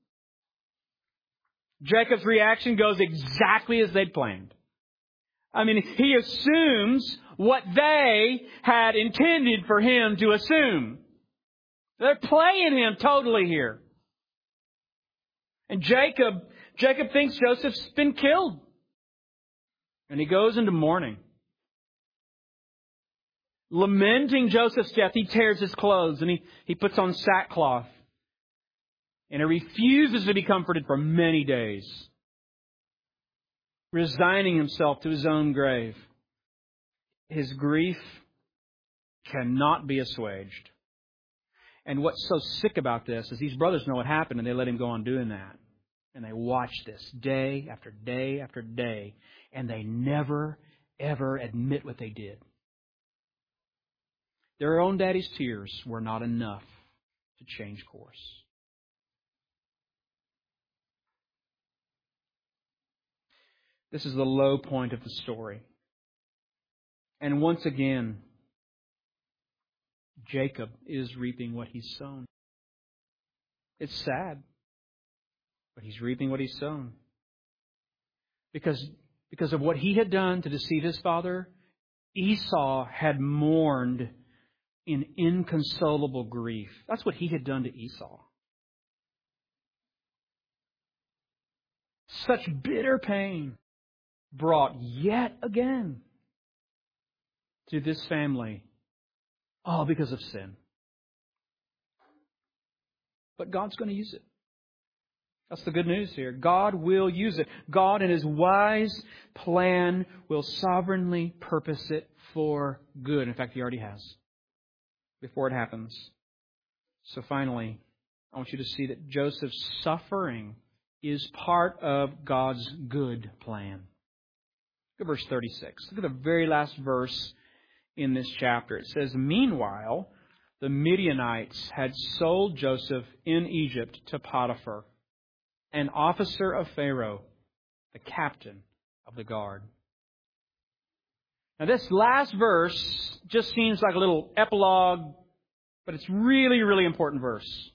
Speaker 1: Jacob's reaction goes exactly as they'd planned. I mean, he assumes what they had intended for him to assume. They're playing him totally here. And Jacob thinks Joseph's been killed. And he goes into mourning. Lamenting Joseph's death, he tears his clothes and he puts on sackcloth. And he refuses to be comforted for many days, resigning himself to his own grave. His grief cannot be assuaged. And what's so sick about this is these brothers know what happened and they let him go on doing that. And they watch this day after day after day. And they never, ever admit what they did. Their own daddy's tears were not enough to change course. This is the low point of the story. And once again, Jacob is reaping what he's sown. It's sad, but he's reaping what he's sown. Because of what he had done to deceive his father, Esau had mourned in inconsolable grief. That's what he had done to Esau. Such bitter pain brought yet again to this family, all because of sin. But God's going to use it. That's the good news here. God will use it. God in His wise plan will sovereignly purpose it for good. In fact, He already has, before it happens. So finally, I want you to see that Joseph's suffering is part of God's good plan. Look at verse 36. Look at the very last verse in this chapter. It says, "Meanwhile, the Midianites had sold Joseph in Egypt to Potiphar, an officer of Pharaoh, the captain of the guard." Now this last verse just seems like a little epilogue, but it's really, really important verse.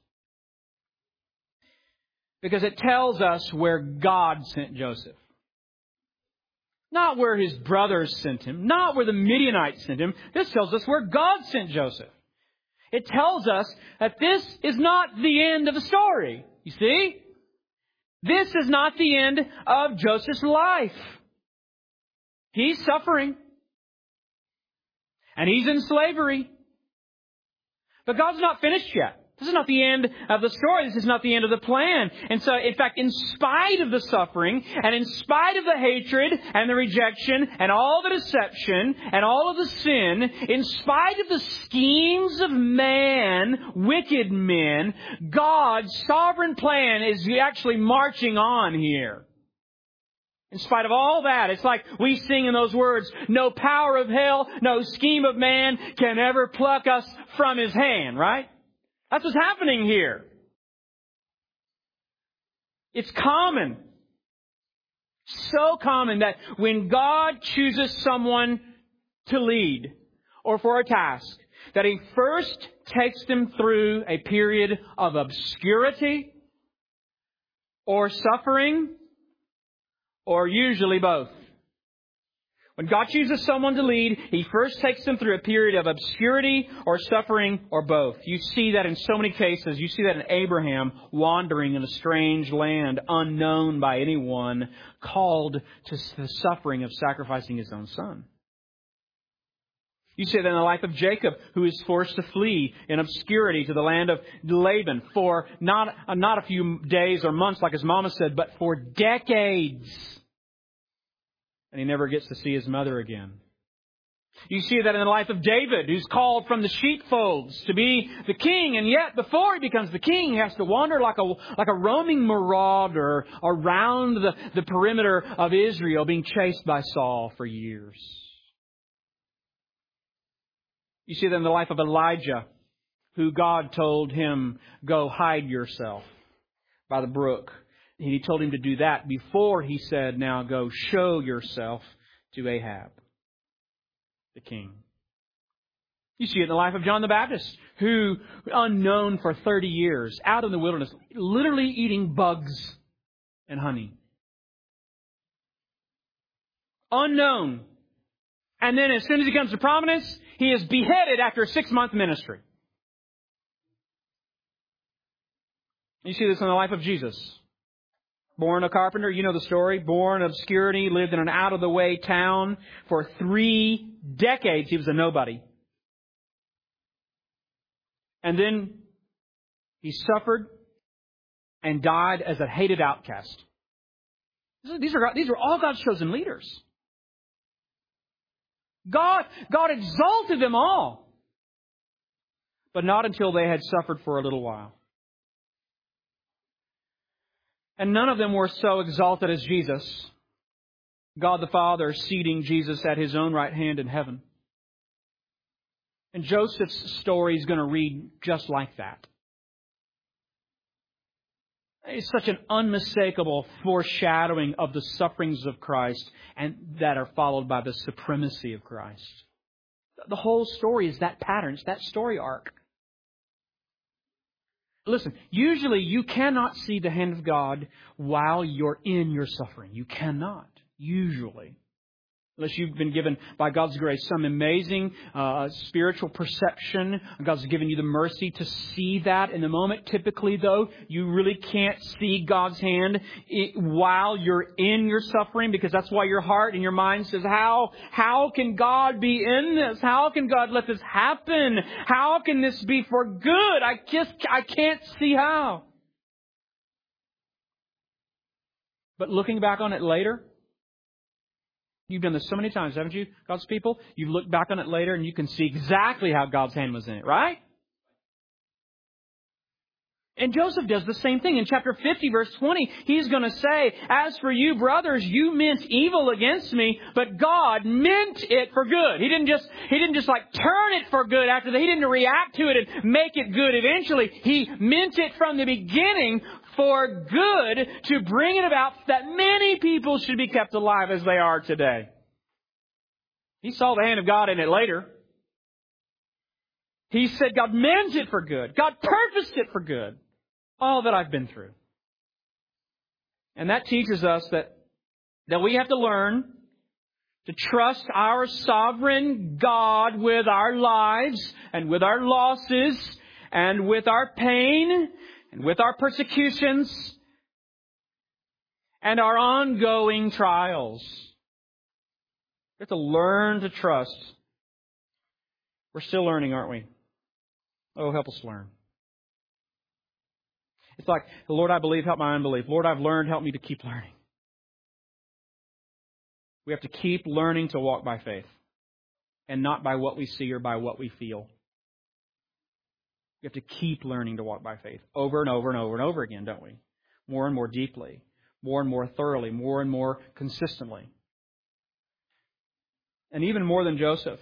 Speaker 1: Because it tells us where God sent Joseph. Not where his brothers sent him. Not where the Midianites sent him. This tells us where God sent Joseph. It tells us that this is not the end of the story. You see? This is not the end of Joseph's life. He's suffering. And he's in slavery. But God's not finished yet. This is not the end of the story. This is not the end of the plan. And so, in fact, in spite of the suffering, and in spite of the hatred, and the rejection, and all the deception, and all of the sin, in spite of the schemes of man, wicked men, God's sovereign plan is actually marching on here. In spite of all that, it's like we sing in those words, no power of hell, no scheme of man can ever pluck us from His hand, right? That's what's happening here. It's common. So common that when God chooses someone to lead or for a task, that He first takes them through a period of obscurity or suffering, or usually both. When God chooses someone to lead, He first takes them through a period of obscurity or suffering or both. You see that in so many cases. You see that in Abraham wandering in a strange land, unknown by anyone, called to the suffering of sacrificing his own son. You see that in the life of Jacob, who is forced to flee in obscurity to the land of Laban for not a few days or months, like his mama said, but for decades. And he never gets to see his mother again. You see that in the life of David, who's called from the sheepfolds to be the king, and yet before he becomes the king, he has to wander like a roaming marauder around the perimeter of Israel, being chased by Saul for years. You see that in the life of Elijah, who God told him, go hide yourself by the brook. And He told him to do that before He said, now go show yourself to Ahab, the king. You see it in the life of John the Baptist, who, unknown for 30 years, out in the wilderness, literally eating bugs and honey. Unknown. And then as soon as he comes to prominence, he is beheaded after a 6-month ministry. You see this in the life of Jesus. Born a carpenter, you know the story. Born in obscurity, lived in an out-of-the-way town. For 3 decades, he was a nobody. And then he suffered and died as a hated outcast. These are all God's chosen leaders. God exalted them all. But not until they had suffered for a little while. And none of them were so exalted as Jesus. God the Father seating Jesus at His own right hand in heaven. And Joseph's story is going to read just like that. It's such an unmistakable foreshadowing of the sufferings of Christ and that are followed by the supremacy of Christ. The whole story is that pattern. It's that story arc. Listen, usually you cannot see the hand of God while you're in your suffering. You cannot. Usually. Unless you've been given, by God's grace, some amazing spiritual perception. God's given you the mercy to see that in the moment. Typically, though, you really can't see God's hand while you're in your suffering, because that's why your heart and your mind says, how can God be in this? How can God let this happen? How can this be for good? I can't see how. But looking back on it later, you've done this so many times, haven't you, God's people? You've looked back on it later and you can see exactly how God's hand was in it, right? And Joseph does the same thing. In chapter 50, verse 20, he's going to say, as for you, brothers, you meant evil against me, but God meant it for good. He didn't just like turn it for good after that. He didn't react to it and make it good eventually. He meant it from the beginning for good, to bring it about that many people should be kept alive as they are today. He saw the hand of God in it later. He said God meant it for good. God purposed it for good. All that I've been through. And that teaches us that we have to learn to trust our sovereign God with our lives and with our losses and with our pain and with our persecutions and our ongoing trials. We have to learn to trust. We're still learning, aren't we? Oh, help us learn. It's like, Lord, I believe, help my unbelief. Lord, I've learned, help me to keep learning. We have to keep learning to walk by faith and not by what we see or by what we feel. We have to keep learning to walk by faith over and over and over and over again, don't we? More and more deeply, more and more thoroughly, more and more consistently. And even more than Joseph,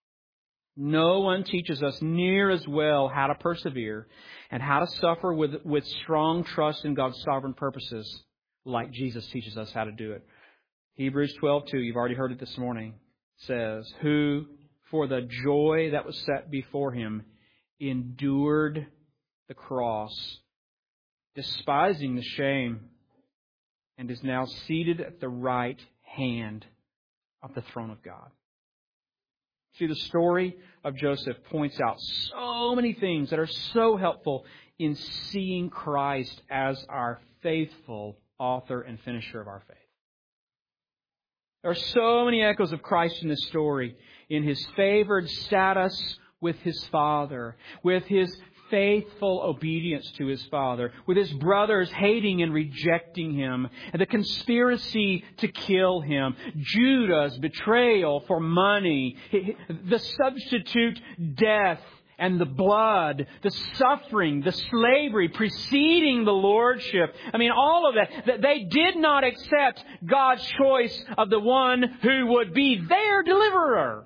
Speaker 1: no one teaches us near as well how to persevere and how to suffer with strong trust in God's sovereign purposes like Jesus teaches us how to do it. Hebrews 12:2, you've already heard it this morning, says, who for the joy that was set before him endured the cross, despising the shame, and is now seated at the right hand of the throne of God. See, the story of Joseph points out so many things that are so helpful in seeing Christ as our faithful author and finisher of our faith. There are so many echoes of Christ in this story, in His favored status with His Father, with His faithful obedience to His Father, with His brothers hating and rejecting Him, and the conspiracy to kill Him, Judah's betrayal for money, the substitute death and the blood, the suffering, the slavery preceding the lordship. I mean, all of that. They did not accept God's choice of the one who would be their deliverer.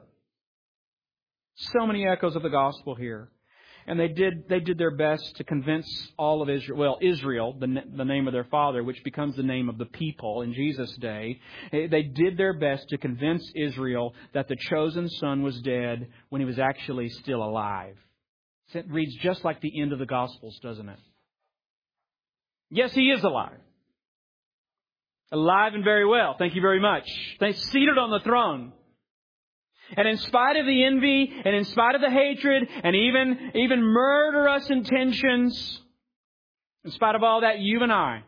Speaker 1: So many echoes of the gospel here. And they did their best to convince all of Israel. Well, Israel, the name of their father, which becomes the name of the people in Jesus' day. They did their best to convince Israel that the chosen son was dead when he was actually still alive. It reads just like the end of the Gospels, doesn't it? Yes, he is alive. Alive and very well. Thank you very much. He's seated on the throne. And in spite of the envy, and in spite of the hatred, and even murderous intentions, in spite of all that, you and I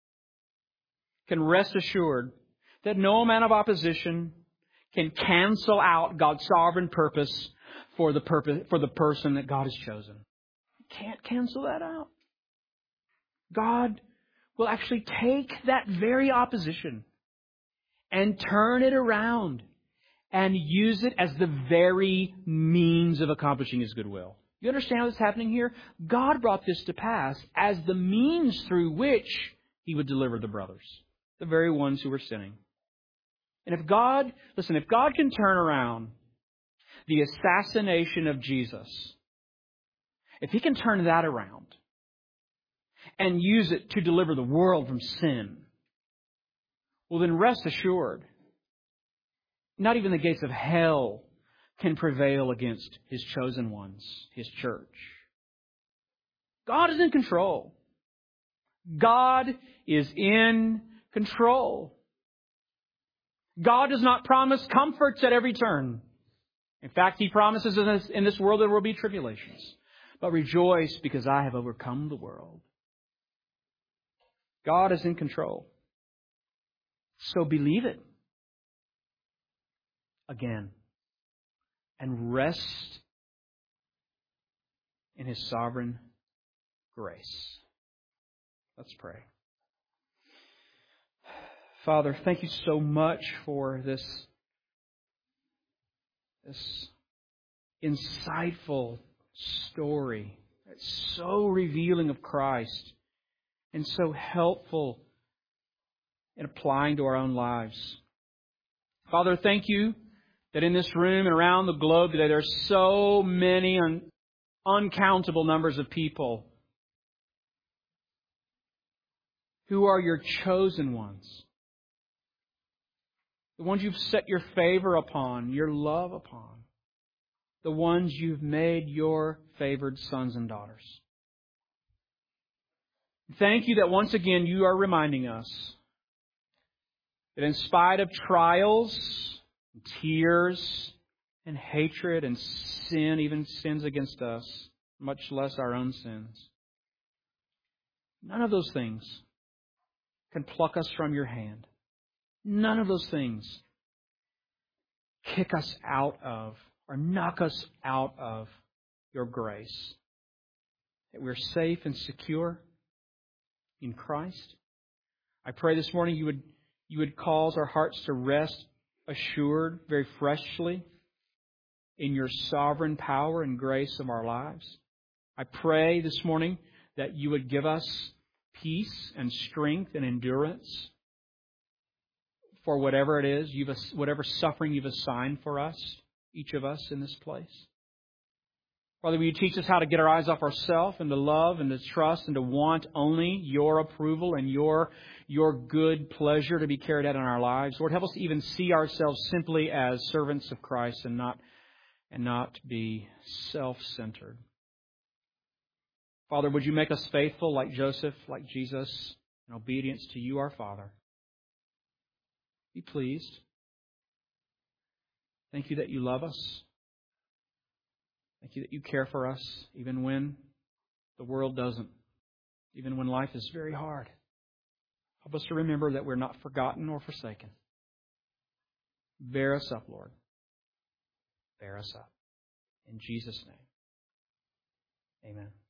Speaker 1: can rest assured that no amount of opposition can cancel out God's sovereign purpose for the person that God has chosen. You can't cancel that out. God will actually take that very opposition and turn it around and use it as the very means of accomplishing His goodwill. You understand what's happening here? God brought this to pass as the means through which He would deliver the brothers, the very ones who were sinning. And if God can turn around the assassination of Jesus, if He can turn that around and use it to deliver the world from sin, well then rest assured, not even the gates of hell can prevail against His chosen ones, His church. God is in control. God is in control. God does not promise comforts at every turn. In fact, He promises in this world there will be tribulations. But rejoice because I have overcome the world. God is in control. So believe it. Again. And rest in His sovereign grace. Let's pray. Father, thank You so much for this insightful story. It's so revealing of Christ and so helpful in applying to our own lives. Father, thank You that in this room and around the globe today there are so many uncountable numbers of people who are Your chosen ones. The ones You've set Your favor upon, Your love upon. The ones You've made Your favored sons and daughters. Thank You that once again You are reminding us that in spite of trials, tears, and hatred, and sin, even sins against us, much less our own sins, none of those things can pluck us from Your hand. None of those things kick us out of or knock us out of Your grace. that we're safe and secure in Christ. I pray this morning you would cause our hearts to rest assured very freshly in your sovereign power and grace of our lives. I pray this morning that you would give us peace and strength and endurance for whatever it is, whatever suffering you've assigned for us, each of us in this place. Father, will you teach us how to get our eyes off ourselves and to love and to trust and to want only your approval and your good pleasure to be carried out in our lives. Lord, help us to even see ourselves simply as servants of Christ and not be self-centered. Father, would you make us faithful like Joseph, like Jesus, in obedience to you, our Father? Be pleased. Thank you that you love us. Thank you that you care for us, even when the world doesn't, even when life is very hard. Help us to remember that we're not forgotten or forsaken. Bear us up, Lord. Bear us up. In Jesus' name, amen.